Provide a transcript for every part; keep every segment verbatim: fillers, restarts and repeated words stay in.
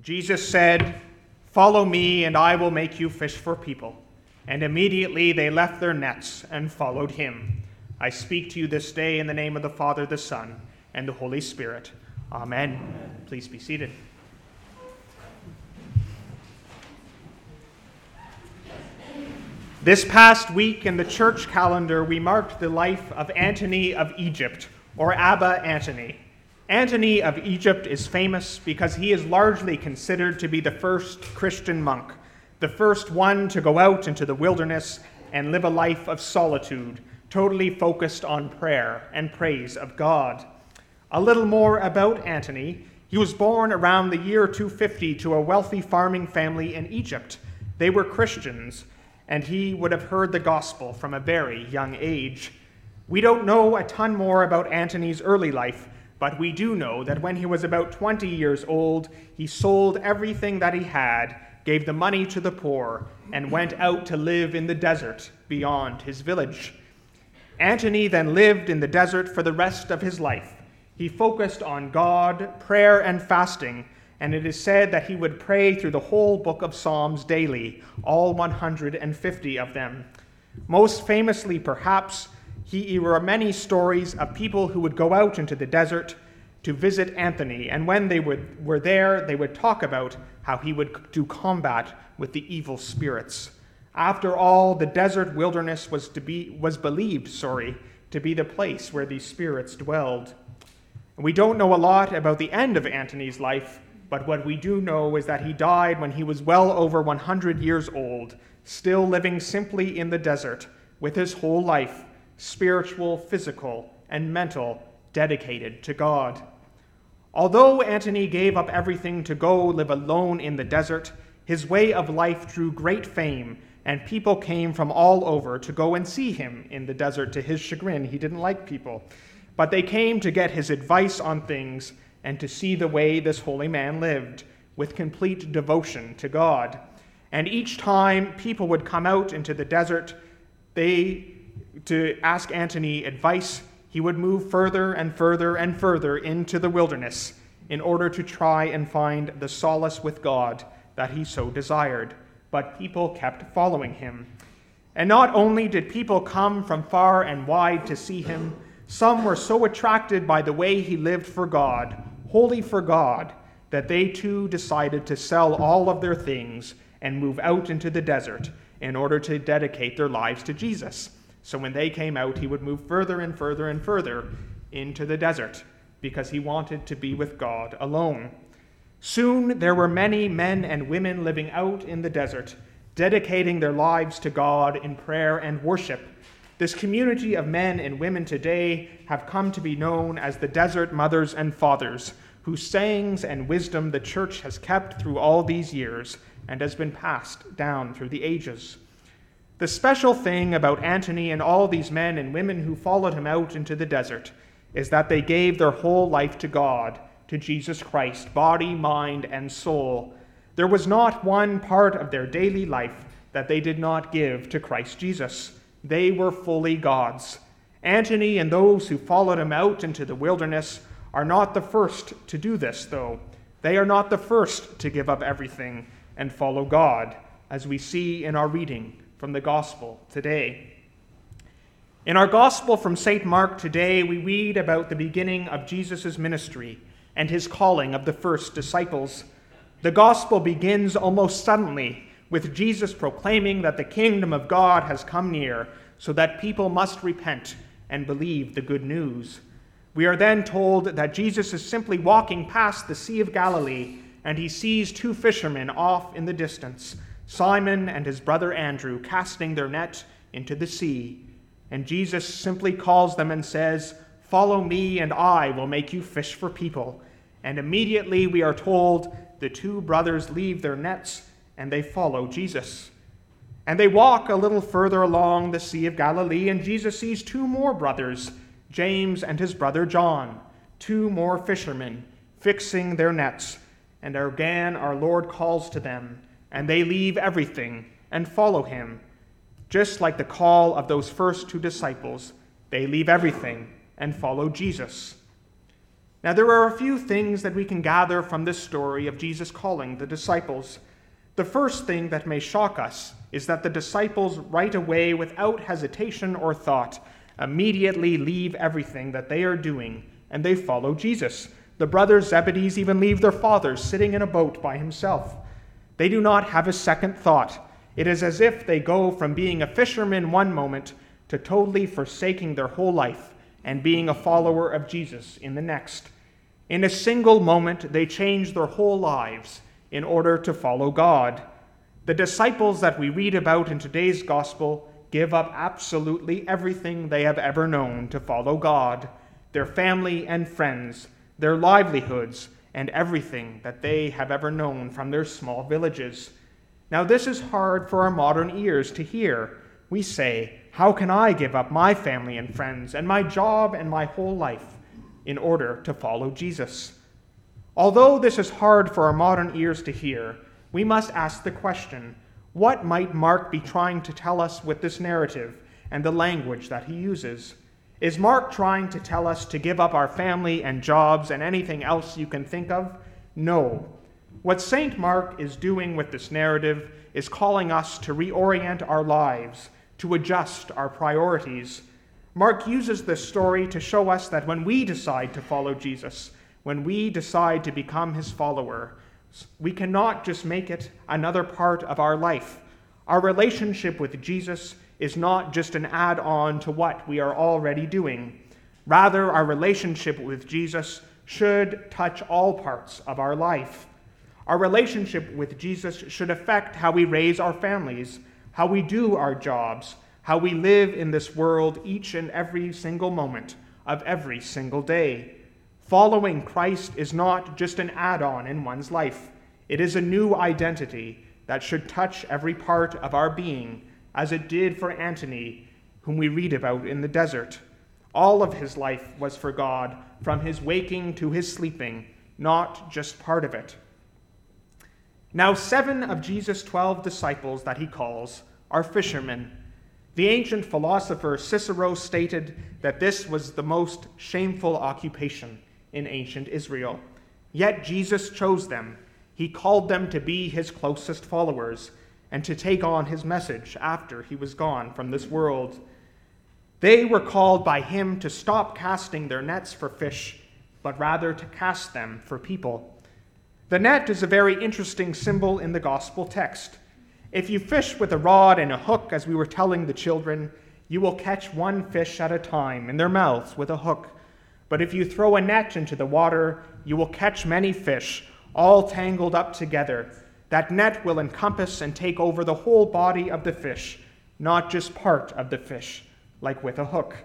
Jesus said, "Follow me, and I will make you fish for people." And immediately they left their nets and followed him. I speak to you this day in the name of the Father, the Son, and the Holy Spirit. Amen. Amen. Please be seated. This past week in the church calendar, we marked the life of Antony of Egypt, or Abba Antony. Antony of Egypt is famous because he is largely considered to be the first Christian monk, the first one to go out into the wilderness and live a life of solitude, totally focused on prayer and praise of God. A little more about Antony. He was born around the year two fifty to a wealthy farming family in Egypt. They were Christians, and he would have heard the gospel from a very young age. We don't know a ton more about Antony's early life, but we do know that when he was about twenty years old, he sold everything that he had, gave the money to the poor, and went out to live in the desert beyond his village. Antony then lived in the desert for the rest of his life. He focused on God, prayer, and fasting, and it is said that he would pray through the whole book of Psalms daily, all one hundred fifty of them. Most famously, perhaps, He, there are many stories of people who would go out into the desert to visit Antony, and when they would, were there, they would talk about how he would do combat with the evil spirits. After all, the desert wilderness was to be was believed, sorry, to be the place where these spirits dwelled. We don't know a lot about the end of Antony's life, but what we do know is that he died when he was well over one hundred years old, still living simply in the desert with his whole life, spiritual, physical, and mental, dedicated to God. Although Antony gave up everything to go live alone in the desert, his way of life drew great fame, and people came from all over to go and see him in the desert. To his chagrin, he didn't like people, but they came to get his advice on things and to see the way this holy man lived, with complete devotion to God. And each time people would come out into the desert, they to ask Antony advice, he would move further and further and further into the wilderness in order to try and find the solace with God that he so desired. But people kept following him. And not only did people come from far and wide to see him, some were so attracted by the way he lived for God, wholly for God, that they too decided to sell all of their things and move out into the desert in order to dedicate their lives to Jesus. So when they came out, he would move further and further and further into the desert because he wanted to be with God alone. Soon there were many men and women living out in the desert, dedicating their lives to God in prayer and worship. This community of men and women today have come to be known as the Desert Mothers and Fathers, whose sayings and wisdom the church has kept through all these years and has been passed down through the ages. The special thing about Antony and all these men and women who followed him out into the desert is that they gave their whole life to God, to Jesus Christ, body, mind, and soul. There was not one part of their daily life that they did not give to Christ Jesus. They were fully God's. Antony and those who followed him out into the wilderness are not the first to do this, though. They are not the first to give up everything and follow God, as we see in our reading from the gospel today. In our gospel from Saint Mark today, we read about the beginning of Jesus' ministry and his calling of the first disciples. The gospel begins almost suddenly with Jesus proclaiming that the kingdom of God has come near, so that people must repent and believe the good news. We are then told that Jesus is simply walking past the Sea of Galilee, and he sees two fishermen off in the distance, Simon and his brother Andrew, casting their net into the sea. And Jesus simply calls them and says, "Follow me, and I will make you fish for people." And immediately we are told the two brothers leave their nets and they follow Jesus. And they walk a little further along the Sea of Galilee, and Jesus sees two more brothers, James and his brother John, two more fishermen, fixing their nets. And again our Lord calls to them, and they leave everything and follow him. Just like the call of those first two disciples, they leave everything and follow Jesus. Now, there are a few things that we can gather from this story of Jesus calling the disciples. The first thing that may shock us is that the disciples right away, without hesitation or thought, immediately leave everything that they are doing and they follow Jesus. The brothers Zebedees even leave their father sitting in a boat by himself. They do not have a second thought. It is as if they go from being a fisherman one moment to totally forsaking their whole life and being a follower of Jesus in the next. In a single moment, they change their whole lives in order to follow God. The disciples that we read about in today's gospel give up absolutely everything they have ever known to follow God, their family and friends, their livelihoods, and everything that they have ever known from their small villages. Now, this is hard for our modern ears to hear. We say, how can I give up my family and friends and my job and my whole life in order to follow Jesus? Although this is hard for our modern ears to hear, we must ask the question, what might Mark be trying to tell us with this narrative and the language that he uses? Is Mark trying to tell us to give up our family and jobs and anything else you can think of? No. What Saint Mark is doing with this narrative is calling us to reorient our lives, to adjust our priorities. Mark uses this story to show us that when we decide to follow Jesus, when we decide to become his follower, we cannot just make it another part of our life. Our relationship with Jesus is not just an add-on to what we are already doing. Rather, our relationship with Jesus should touch all parts of our life. Our relationship with Jesus should affect how we raise our families, how we do our jobs, how we live in this world each and every single moment of every single day. Following Christ is not just an add-on in one's life. It is a new identity that should touch every part of our being, as it did for Antony, whom we read about in the desert. All of his life was for God, from his waking to his sleeping, not just part of it. Now, seven of Jesus' twelve disciples that he calls are fishermen. The ancient philosopher Cicero stated that this was the most shameful occupation in ancient Israel. Yet Jesus chose them. He called them to be his closest followers and to take on his message after he was gone from this world. They were called by him to stop casting their nets for fish, but rather to cast them for people. The net is a very interesting symbol in the gospel text. If you fish with a rod and a hook, as we were telling the children, you will catch one fish at a time in their mouths with a hook. But if you throw a net into the water, you will catch many fish, all tangled up together. That net will encompass and take over the whole body of the fish, not just part of the fish, like with a hook.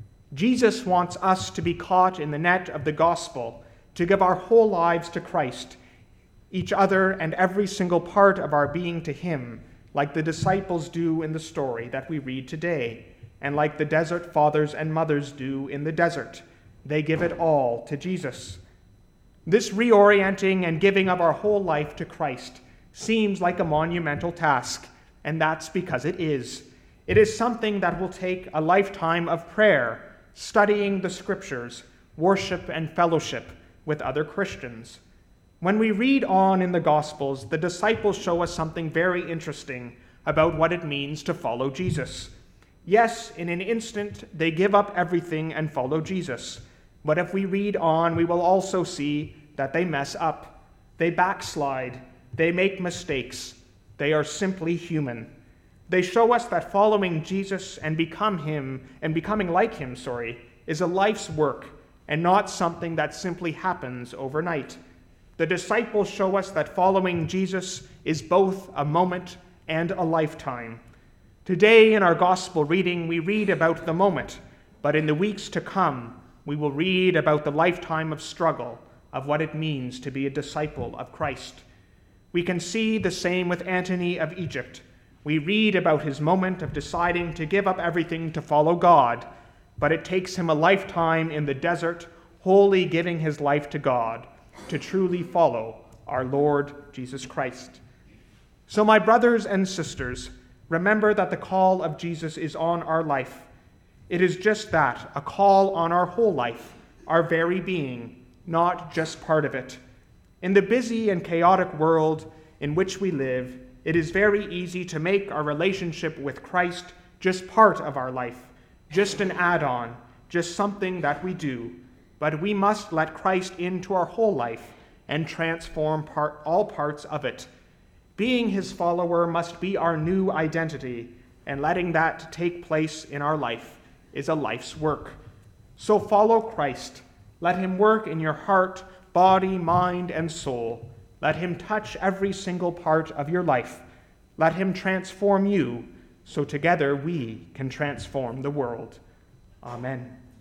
Jesus wants us to be caught in the net of the gospel, to give our whole lives to Christ, each other and every single part of our being to him, like the disciples do in the story that we read today, and like the desert fathers and mothers do in the desert. They give it all to Jesus. This reorienting and giving of our whole life to Christ seems like a monumental task, and that's because it is. It is something that will take a lifetime of prayer, studying the scriptures, worship, and fellowship with other Christians. When we read on in the Gospels, the disciples show us something very interesting about what it means to follow Jesus. Yes, in an instant, they give up everything and follow Jesus. But if we read on, we will also see that they mess up. They backslide. They make mistakes. They are simply human. They show us that following Jesus and become him, and becoming like him, sorry, is a life's work and not something that simply happens overnight. The disciples show us that following Jesus is both a moment and a lifetime. Today in our gospel reading, we read about the moment, but in the weeks to come, we will read about the lifetime of struggle of what it means to be a disciple of Christ. We can see the same with Antony of Egypt. We read about his moment of deciding to give up everything to follow God, but it takes him a lifetime in the desert, wholly giving his life to God, to truly follow our Lord Jesus Christ. So, my brothers and sisters, remember that the call of Jesus is on our life. It is just that, a call on our whole life, our very being, not just part of it. In the busy and chaotic world in which we live, it is very easy to make our relationship with Christ just part of our life, just an add-on, just something that we do. But we must let Christ into our whole life and transform part, all parts of it. Being his follower must be our new identity, and letting that take place in our life is a life's work. So follow Christ. Let him work in your heart, body, mind, and soul. Let him touch every single part of your life. Let him transform you, so together we can transform the world. Amen.